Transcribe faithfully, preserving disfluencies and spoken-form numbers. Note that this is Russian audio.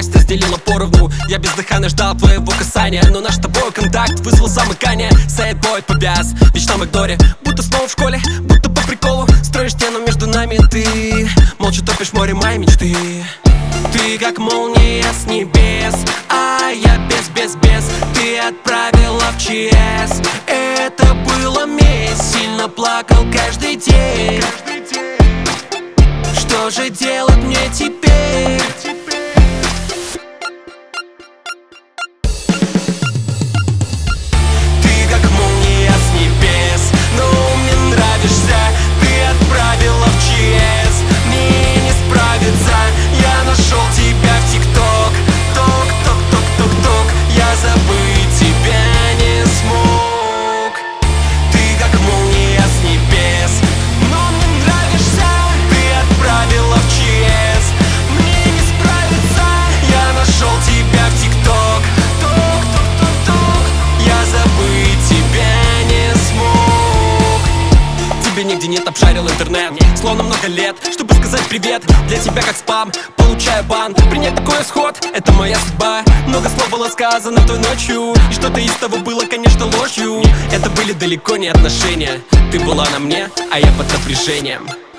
страсть разделила поровну. Я бездыханно ждал твоего касания, но наш с тобой контакт вызвал замыкание. Сэдбой повяз в вечном Макдоре, будто снова в школе, будто по приколу. Строишь стену между нами ты, молча топишь море моей мечты. Ты как молния с небес, а я без-без-без. Ты отправила в ЧС, это было месть. Сильно плакал каждый день. Что же делать мне теперь? Ты как молния с небес, но мне нравишься. Ты отправила в ЧС, мне не справиться. Я нашел тебя в ТикТок, ток-ток-ток-ток-ток. Я забыть тебя не смог. Ты как молния с небес, но мне нравишься. Ты отправила в ЧС, мне не справиться. Я нашел тебя в ТикТок, ток-ток-ток-ток. Я забыть тебя не смог. Тебе нигде нет, обшарил интернет, словно много лет, чтобы сказать привет. Для тебя как спам, получаю бан. Принять такой исход, это моя судьба. Много слов было сказано той ночью, и что-то из того было, конечно, ложью. Это были далеко не отношения. Ты была на мне, а я под напряжением.